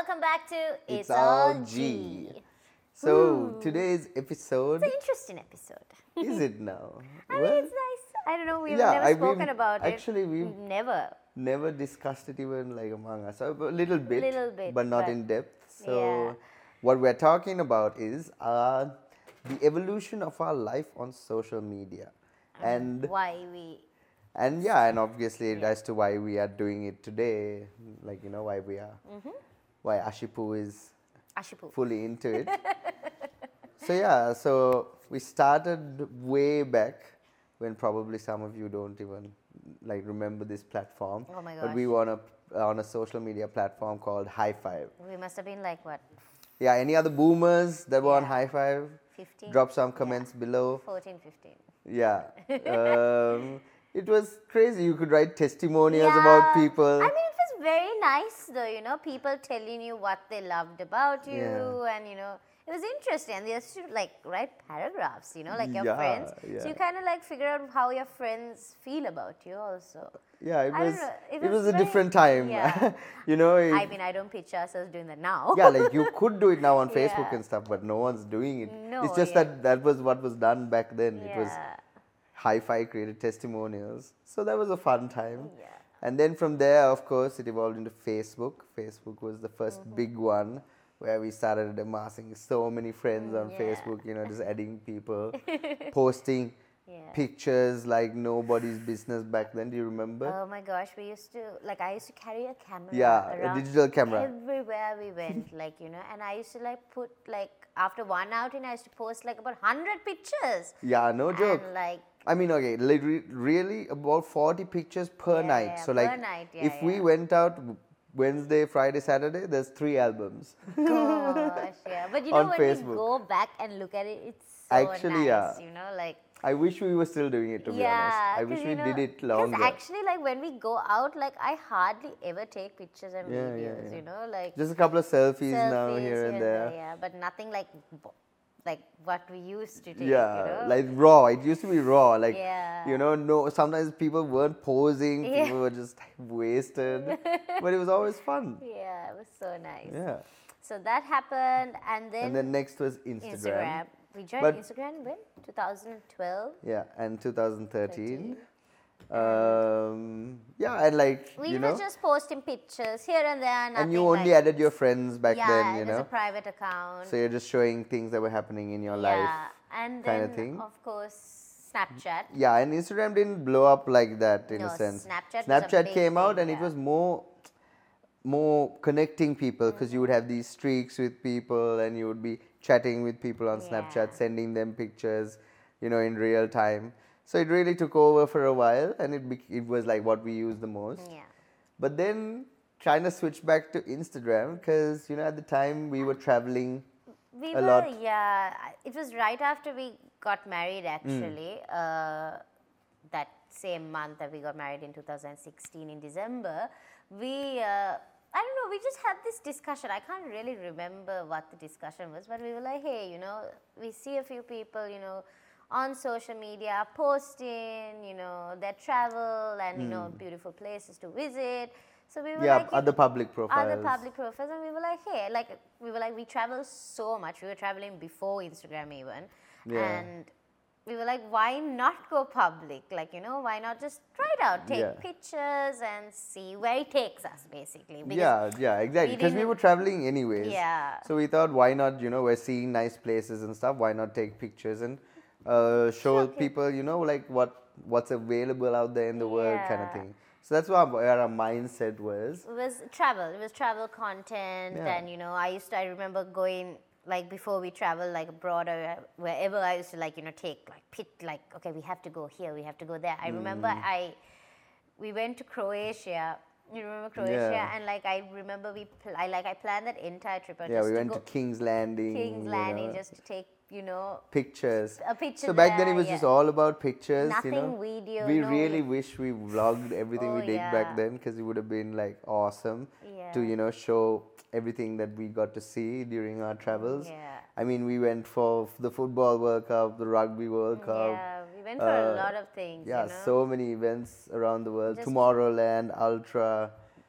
welcome back to It's It's All All G. G. So today's episode, It's an interesting episode. is it now? I mean, it's nice. I don't know, we've Yeah, never spoken about actually it. we've Never. never discussed it even like among us. A little bit, Little bit, but not but in depth. yeah. So what we're talking about is the evolution of our life on social media, and Why we. and obviously as to why we are doing it today, like why we are, why Ashipu is Ashipu. fully into it. So we started way back when probably some of you don't even like remember this platform. Oh my But we gosh. were on a social media platform called High Five. We must have been like, what, Yeah, any other boomers that were on Yeah. High Five? 15? Drop some comments below. 14, 15. Yeah. It was crazy. You could write testimonials about people. I mean, it was very nice though, people telling you what they loved about you, Yeah. and it was interesting. And they used to like write paragraphs, like your Yeah, friends. yeah. So you kind of like figure out how your friends feel about you also. Yeah, I don't know, it was a very- different time. yeah. It- I mean, I don't picture ourselves doing that now. yeah, like you could do it now on Facebook Yeah. and stuff, but no one's doing it. No, it's just yeah. that was what was done back then. It was Yeah. Hi-Fi created testimonials, so that was a fun time. Yeah. And then from there, of course, it evolved into Facebook. Facebook was the first big one where we started amassing so many friends on Yeah. Facebook. Just adding people, posting Yeah. pictures like nobody's business back then. Do you remember? Oh my gosh, I used to carry a camera Yeah, a around digital camera. everywhere we went, and I used to put after one outing, I used to post about 100 pictures. Yeah, no joke. And I mean, okay, really about 40 pictures per Yeah, night. yeah, So per like, night, yeah, if we yeah. went out Wednesday, Friday, Saturday, there's 3 albums. gosh, yeah. But On when Facebook. we go back and look at it, it's so Actually, nice, yeah. I wish we were still doing it, to be honest. I wish 'cause, we did it longer. Because actually, when we go out, I hardly ever take pictures and Yeah, videos, yeah. Just a couple of selfies, now selfies here and there. yeah, but nothing like what we used to take, Yeah, like raw. It used to be raw. Like, Yeah. no, sometimes people weren't posing. Yeah. People were just wasted. But it was always fun. Yeah, it was so nice. Yeah. So that happened, and And then next was Instagram. We joined But- Instagram when 2012. Yeah, and 2013. 13. Yeah, and We were just posting pictures here and there. and you nothing only added your friends back yeah, then, it was a private account. So you're just showing things that were happening in your life. And kinda then thing. of course Snapchat. Yeah, and Instagram didn't blow up like that in No, a sense. Snapchat was a Snapchat big came out thing, and it yeah. was more connecting people because you would have these streaks with people and you would be chatting with people on Snapchat, Yeah. sending them pictures, in real time. So it really took over for a while and it was like what we used the most. Yeah. But then China switched back to Instagram because, at the time we were traveling We a were, lot. yeah. It was right after we got married, actually. That same month that we got married in 2016 in December. I don't know, we just had this discussion. I can't really remember what the discussion was, but we were like, hey, we see a few people, on social media posting, their travel and, beautiful places to visit. So we were Yeah, like, other public profiles. other public profiles, and we were like, hey, we travel so much. We were traveling before Instagram even, Yeah. and we were like, why not go public? Why not just try it out, take Yeah. pictures and see where it takes us, basically. Yeah, exactly. Because we didn't- were traveling anyways. Yeah. So we thought, why not, we're seeing nice places and stuff. Why not take pictures and show people, like what's available out there in the world kind of Yeah. thing. So that's where our mindset was. It was travel content, Yeah. and I remember going before we travel abroad or wherever. I used to take okay, we have to go here, we have to go there. I remember we went to Croatia. You remember Croatia? Yeah. And I remember I planned that entire trip. Yeah, just we to went go to King's Landing. King's Landing just to take pictures. a picture. So back then it was there, just all about pictures. Nothing video, We no- really wish we vlogged everything we Oh, did yeah. back then because it would have been awesome to Yeah. show everything that we got to see during our travels. Yeah. I mean, we went for the football World Cup, the rugby World Cup. Yeah, we went for a lot of things. Yeah, so many events around the world. Just- Tomorrowland, Ultra.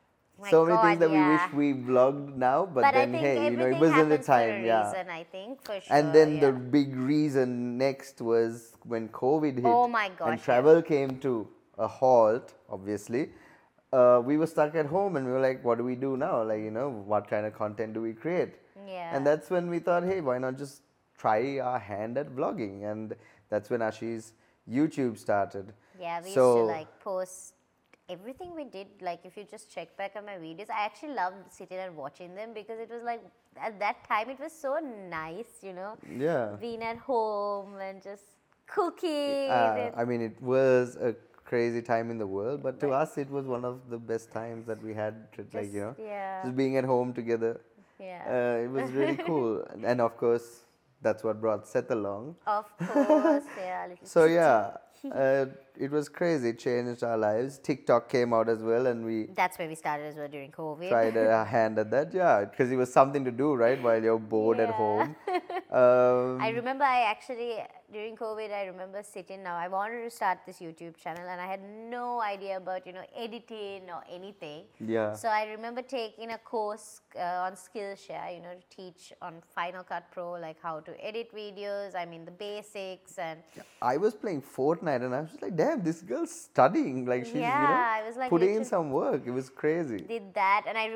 My so many God, things that we wish yeah. we vlogged now, but But I then think hey, everything it wasn't the happens for a time. Yeah. reason, I think, for sure. And then the yeah. big reason next was when COVID hit Oh my gosh, and yes. travel came to a halt, obviously. We were stuck at home and we were like, what do we do now? Like, what kind of content do we create? Yeah. And that's when we thought, hey, why not just try our hand at vlogging? And that's when Ashi's YouTube started. Yeah, we used So- to like post everything we did. Like if you just check back on my videos, I actually loved sitting and watching them because it was like at that time it was so nice, Yeah. being at home and just cooking. I mean, it was a crazy time in the world, but to Right. us, it was one of the best times that we had. Like, yeah. just being at home together. Yeah. It was really cool. And of course, that's what brought Seth along. Of course, yeah. Little So, yeah, it was crazy. It changed our lives. TikTok came out as well, and we That's where we started as well during COVID. tried a hand at that. Yeah, because it was something to do, right, while you're bored at Yeah. home. I remember I actually, during COVID, I remember sitting now. I wanted to start this YouTube channel and I had no idea about, editing or anything. Yeah. So I remember taking a course on Skillshare, to teach on Final Cut Pro, like how to edit videos, I mean the basics and I was playing Fortnite and I was just like, damn, this girl's studying. Like she's, Yeah, I was like putting in literally- some work. It was crazy. did that. And I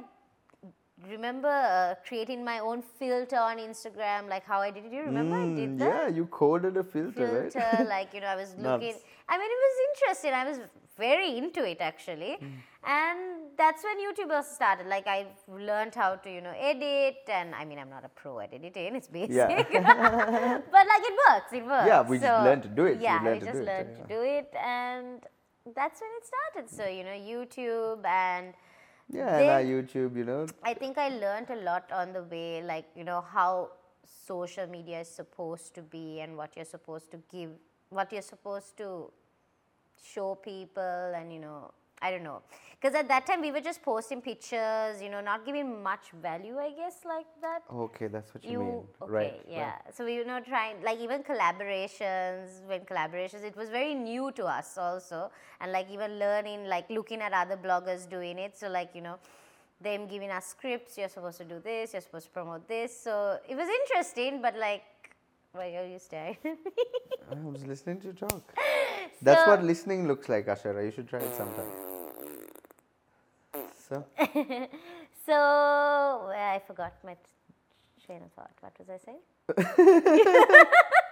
remember creating my own filter on Instagram, like how I did. Do you remember I did that? Yeah, you coded a filter, Filter, right? like, I was Nuts. looking. I mean, it was interesting. I was very into it actually. And that's when YouTube also started. Like, I learned how to, edit. And I mean, I'm not a pro at editing, it's basic. Yeah. But like, it works. Yeah, we just learned to do it. We Yeah, learned we to just do it, learned yeah. to do it. And that's when it started. So, YouTube and Yeah, and our YouTube, I think I learned a lot on the way, like, how social media is supposed to be and what you're supposed to give, what you're supposed to show people, and, I don't know. Because at that time, we were just posting pictures, not giving much value, I guess, like that. Okay, that's what you mean. Okay, Right. yeah. right. So we were not trying, like even collaborations, it was very new to us also. And like even learning, like looking at other bloggers doing it. So like, them giving us scripts, you're supposed to do this, you're supposed to promote this. So it was interesting, but like, why are you staring at me? I was listening to you talk. That's So- what listening looks like, Ashara. You should try it sometime. So, So, I forgot my train of thought. What was I saying?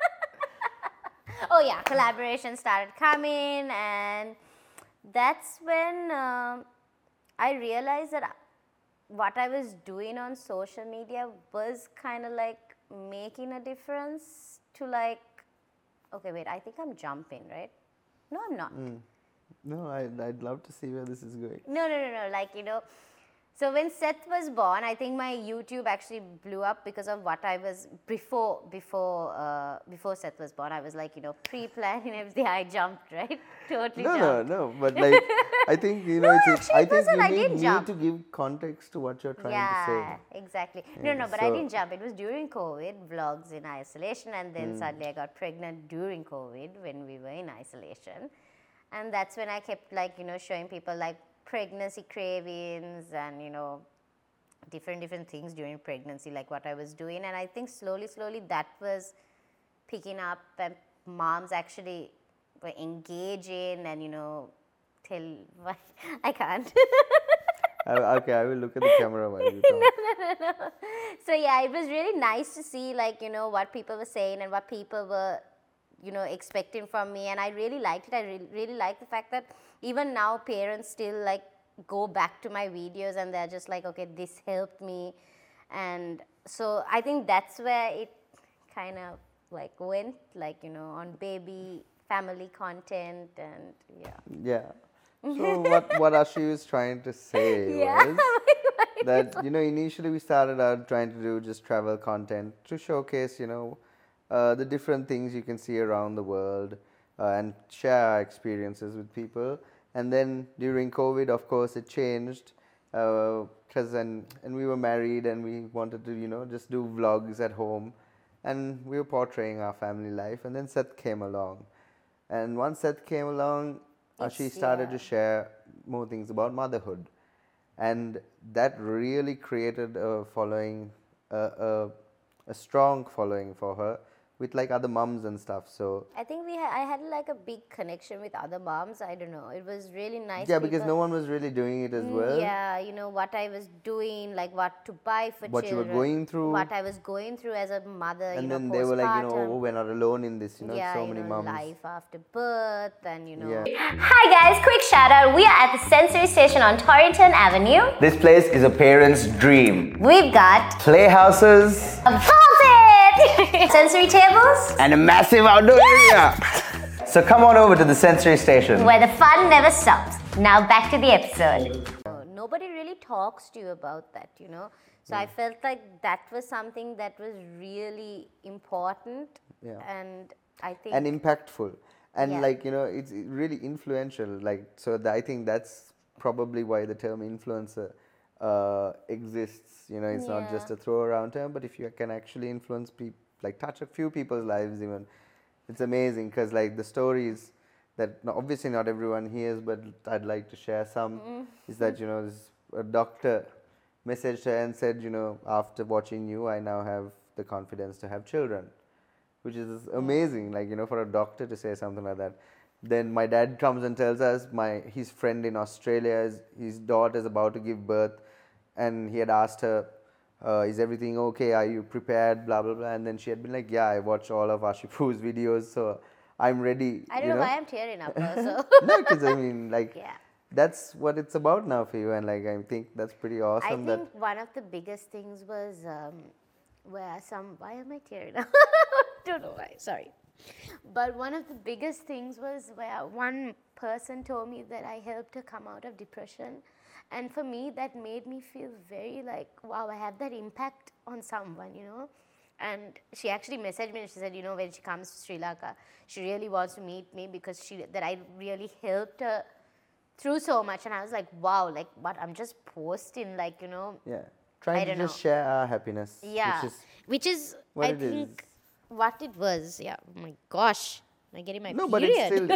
Oh yeah, collaboration started coming, and that's when I realized that what I was doing on social media was kind of like making a difference to like, okay, wait, I think I'm jumping, right? No, I'm not. no, I'd love to see where this is going. No, like, so when Seth was born, I think my YouTube actually blew up because of what I was before Seth was born. I was like, pre-planning everything. I jumped, right? Totally jumped. No, but like, I think, actually, I it think wasn't. you I didn't need jump. to give context to what you're trying to Yeah, say. exactly. Yeah, No, but I so- didn't jump. It was during COVID, vlogs in isolation, and then suddenly I got pregnant during COVID when we were in isolation. And that's when I kept like, showing people like pregnancy cravings and, different things during pregnancy, like what I was doing. And I think slowly that was picking up, and moms actually were engaging and, tell, I can't. Okay, I will look at the camera while you talk. So yeah, it was really nice to see like, what people were saying and what people were, expecting from me. And I really liked it. I really liked the fact that even now parents still like go back to my videos and they're just like, okay, this helped me. And so I think that's where it kind of like went, like, on baby family content, and yeah. Yeah. So what Ashi was trying to say Yeah. was that, initially we started out trying to do just travel content to showcase, the different things you can see around the world and share our experiences with people. And then during COVID, of course, it changed because and we were married and we wanted to, just do vlogs at home, and we were portraying our family life. And then Seth came along, and once Seth came along, she started to share more things about motherhood. and that really created a following, a strong following for her with like other mums and stuff. So I think I had like a big connection with other moms. I don't know. It was really nice. yeah, because no one was really doing it as well. Yeah, you know what I was doing, like what to buy for What you were children, going through. what I was going through as a mother. And you then know, they were like, postpartum. oh, we're not alone in this, Yeah, so many mums. life after birth, and Yeah. Hi guys, quick shout out. We are at the Sensory Station on Torrington Avenue. This place is a parent's dream. We've got Playhouses a pulpit, sensory tables, and a massive outdoor area. So come on over to the Sensory Station. where the fun never stops. Now back to the episode. Nobody really talks to you about that, So I felt like that was something that was really important. Yeah. And I think And impactful. And Yeah. like, it's really influential. Like, so I think that's probably why the term influencer exists. It's not just Yeah. a throw around term, but if you can actually influence people, like touch a few people's lives even, it's amazing. Because like the stories that obviously not everyone hears, but I'd like to share some, is that, this, a doctor messaged her and said, after watching you, I now have the confidence to have children, which is amazing, like, for a doctor to say something like that. Then my dad comes and tells us his friend in Australia, his daughter is about to give birth, and he had asked her, is everything okay? Are you prepared? Blah, blah, blah. And then she had been like, yeah, I watch all of Ashipu's videos, so I'm ready. I don't know why I'm tearing up also. No, because I mean, like, Yeah. that's what it's about now for you, and like, I think that's pretty I awesome. think one of the biggest things was why am I tearing up? Don't know why, sorry. But one of the biggest things was where one person told me that I helped her come out of depression. And for me, that made me feel very like, wow, I have that impact on someone, And she actually messaged me and she said, when she comes to Sri Lanka, she really wants to meet me because that I really helped her through so much. And I was like, wow, like what, I'm just posting like, Yeah, trying to don't just share our happiness. yeah, which is what I it think what it was. Yeah. Oh my gosh, am I getting my No, period? but it's still.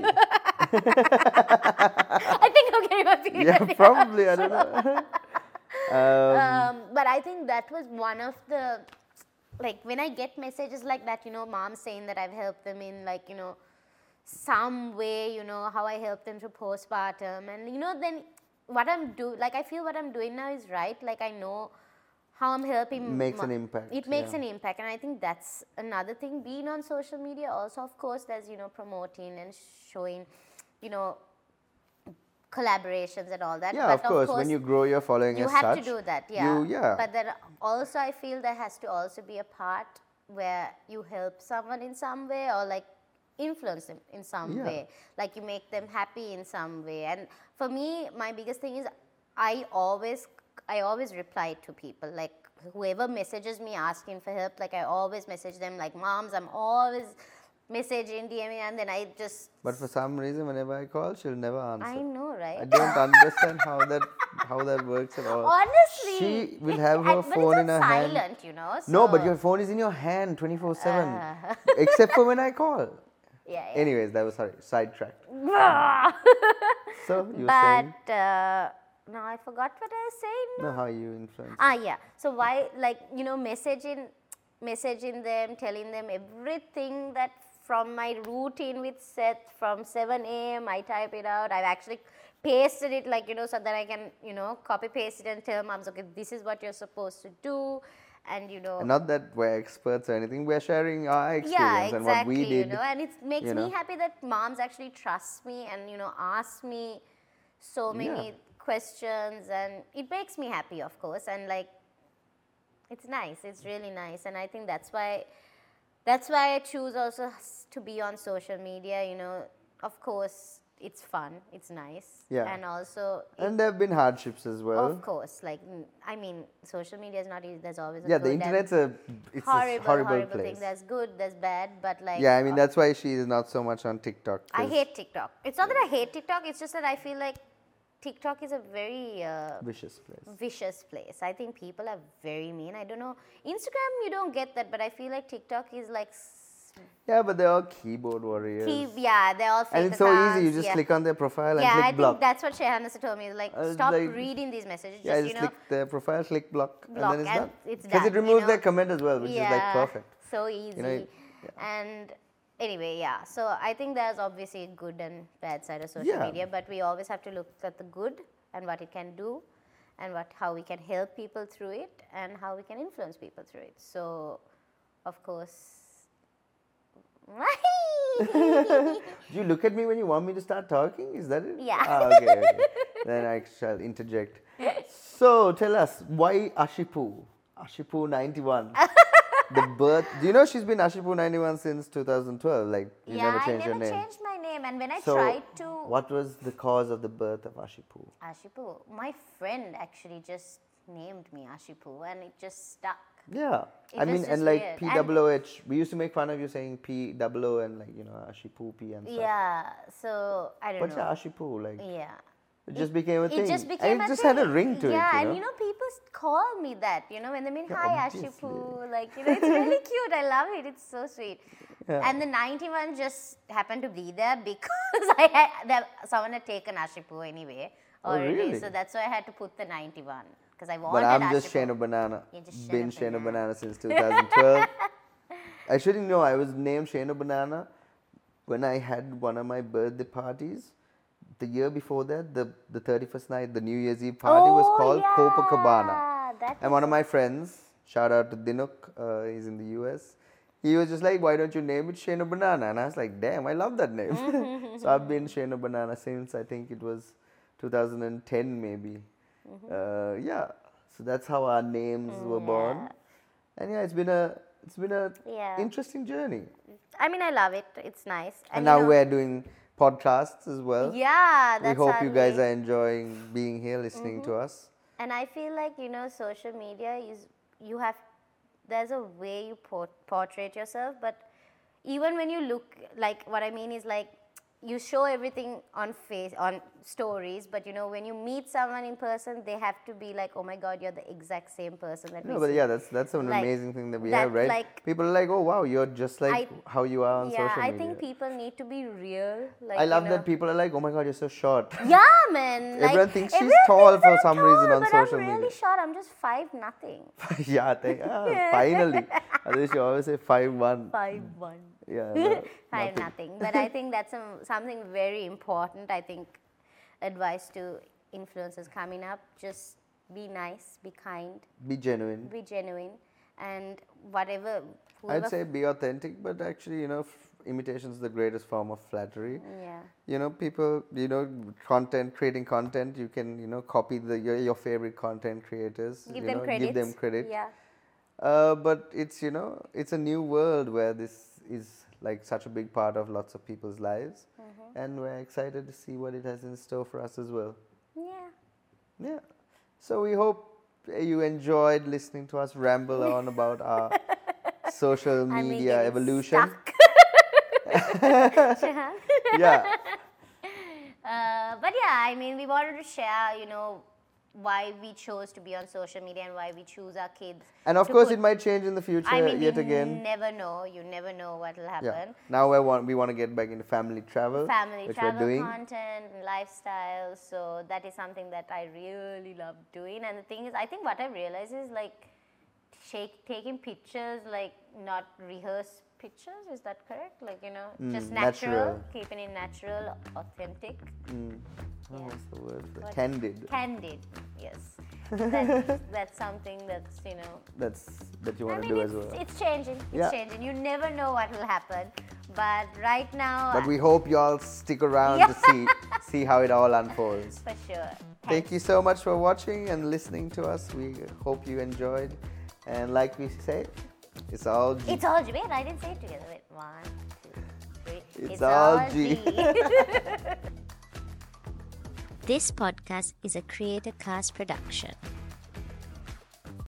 I think I'm getting my period. Yeah, probably. I don't know. But I think that was one of the, like when I get messages like that, mom saying that I've helped them in like, some way, how I help them through postpartum. And, then what I'm doing, like I feel what I'm doing now is right. Like I know how I'm helping. Makes an impact, It makes yeah. an impact. And I think that's another thing. Being on social media also, of course, there's, promoting and showing, collaborations and all that. Yeah, but of course. When you grow your following you as have such, to do that, yeah. yeah. But then also I feel there has to also be a part where you help someone in some way or like influence them in some Yeah. way. Like you make them happy in some way. And for me, my biggest thing is I always reply to people. Like whoever messages me asking for help, like I always message them like moms, I'm always messaging, DMing, and then I just... But for some reason, whenever I call, she'll never answer. I know, right? I don't understand how that works at all. Honestly, She will have her but phone it's in her silent, hand. so- No, but your phone is in your hand 24/7, except for when I call. Yeah, yeah. Anyways, that was sidetracked. So you were But saying no, I forgot what I was saying. no, how you influence. Yeah. So why, like, messaging them, telling them everything that from my routine with Seth from 7 a.m. I type it out. I've actually pasted it, like, so that I can, copy paste it and tell moms, okay, this is what you're supposed to do. And, And not that we're experts or anything. We're sharing our experience yeah, and what exactly, we did. and it makes you me know. happy that moms actually trust me and, ask me so many Yeah. questions, and it makes me happy, of course, and like, it's nice, it's really nice, and I think that's why I choose also to be on social media, of course, it's fun, it's nice, Yeah. and also, And there have been hardships as well. of course, like, I mean, social media is not easy, there's always a Yeah, good the and internet's a horrible place. thing, there's good, there's bad, but like, Yeah, I mean that's why she is not so much on TikTok. I 'cause hate TikTok. It's not that I hate TikTok, it's just that I feel like TikTok is a very vicious place. vicious place. I think people are very mean. I don't know. Instagram, you don't get that, but I feel like TikTok is like Yeah, but they're all keyboard warriors. They're all fake and it's so accounts, easy. You just click on their profile and I click think block. that's what Shehanasa told me. Like, stop like- reading these messages. Yeah, Just, just click their profile, click block, and then it's and done. it's Because done, it removes you their know? comment as well, which is like perfect. So easy. And anyway, so I think there's obviously a good and bad side of social Yeah. media, but we always have to look at the good and what it can do, and how we can help people through it, and how we can influence people through it. So, of course. Do you look at me when you want me to start talking? Is that it? Yeah. Okay. Then I shall interject. So tell us, why Ashipu? Ashipu 91. The birth. Do you know she's been Ashipu 91 since 2012? Like, you never changed I your never name. changed my name, and when I So, tried to what was the cause of the birth of Ashipu? Ashipu, my friend actually just named me Ashipu, and it just stuck. Yeah. It I was mean, just and like weird. POOH, we used to make fun of you saying POO and like, you know, Ashipu and stuff. Yeah, so I don't But know. yeah, Ashipu, like, Yeah. it just became a thing. It just became and it a just thing. had a ring to it, Yeah, you know? and you know, people call me that, you know, when they mean, Yeah, hi, obviously. Ashipu. Like, you know, it's really cute. I love it. It's so sweet. Yeah. And the 91 just happened to be there because someone had taken Ashipu anyway already. really? So that's why I had to put the 91 because I But wanted I'm just Ashipu. Shano Banana. You're just Been Shano Shano Banana. Banana since 2012. I shouldn't know. I was named Shano Banana when I had one of my birthday parties. The year before that, the 31st night, the New Year's Eve party was called Copacabana. That And one of my friends, shout out to Dinuk, he's in the US, he was just like, why don't you name it Shano Banana? And I was like, damn, I love that name. So I've been Shano Banana since, I think it was 2010 maybe. Yeah, so that's how our names were born. And yeah, it's been a Yeah. interesting journey. I mean, I love it. It's nice. And you now know- we're doing podcasts as well. Yeah, We that's hope our you guys way. are enjoying being here, listening to us. And I feel like, you know, social media is, there's a way you portray yourself, but even when you look, like, what I mean is like, you show everything on stories, but you know, when you meet someone in person, they have to be like, oh my God, you're the exact same person that No, we but see. yeah, that's an Like, amazing thing that we that, have, right? like- People are like, oh wow, you're just like how you are on social I media. think people need to be real. Like, I love you know. that people are like, oh my God, you're so short. Yeah, man. Like, Everyone thinks she's everyone tall thinks for I'm some reason tall, on but social I'm really media. short. I'm just 5'0". Yeah, finally. Others you always say 5'1". 5'1". Yeah, no, Five nothing. But I think that's something very important. I think advice to influencers coming up: just be nice, be kind, be genuine. be genuine, and whoever I'd say be authentic, but actually, you know, imitation is the greatest form of flattery. Yeah. You know, people, you know, creating content, you can, you know, copy your favorite content creators. Give you them know, credits. Give them credit. Yeah. But it's, you know, it's a new world where this is like such a big part of lots of people's lives. And we're excited to see what it has in store for us as well. Yeah. Yeah. So we hope you enjoyed listening to us ramble on about our social And we media getting evolution. stuck. Yeah. But yeah, I mean, we wanted to share, you know, why we chose to be on social media and why we choose our kids. And of to course, put- it might change in the future I mean, yet you again. never know. You never know what will happen. Yeah. Now we want to get back into family travel, Family which travel we're doing. content and lifestyle. So that is something that I really love doing. And the thing is, I think what I realized is like taking pictures, like not rehearsed pictures. Is that correct? Like, you know, just natural, keeping it natural, authentic. Oh, what's the word? for it? What- Candid. Candid, yes. That's something that's, you know, That you I want to mean, do as well. it's changing. It's Yeah. changing. You never know what will happen. But right now, But we hope you all stick around Yeah. to see how it all unfolds. for sure. Thank you so much for watching and listening to us. We hope you enjoyed. And like we say, it's all G. It's all G. Wait, I didn't say it together. Wait, 1, 2, 3. It's all G. This podcast is a Creator Cast production.